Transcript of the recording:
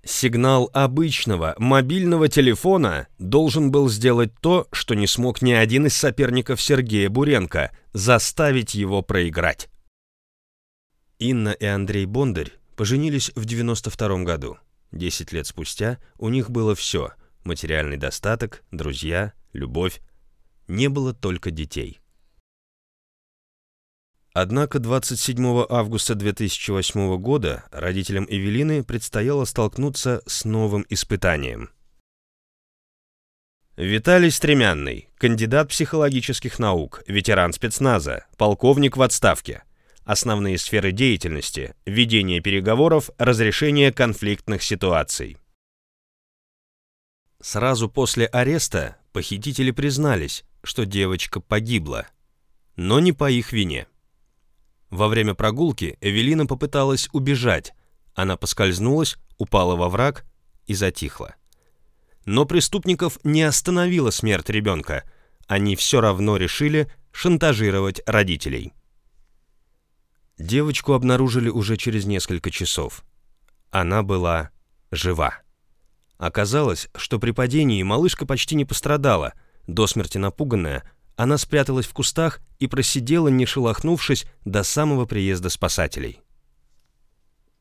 Сигнал обычного мобильного телефона должен был сделать то, что не смог ни один из соперников Сергея Буренко – заставить его проиграть. Инна и Андрей Бондарь поженились в 1992 году. 10 лет спустя у них было все – материальный достаток, друзья, любовь. Не было только детей. Однако 27 августа 2008 года родителям Эвелины предстояло столкнуться с новым испытанием. Виталий Стремянный, кандидат психологических наук, ветеран спецназа, полковник в отставке. Основные сферы деятельности – ведение переговоров, разрешение конфликтных ситуаций. Сразу после ареста похитители признались, что девочка погибла, но не по их вине. Во время прогулки Эвелина попыталась убежать. Она поскользнулась, упала во враг и затихла. Но преступников не остановила смерть ребенка. Они все равно решили шантажировать родителей. Девочку обнаружили уже через несколько часов. Она была жива. Оказалось, что при падении малышка почти не пострадала. До смерти напуганная, она спряталась в кустах и просидела, не шелохнувшись, до самого приезда спасателей.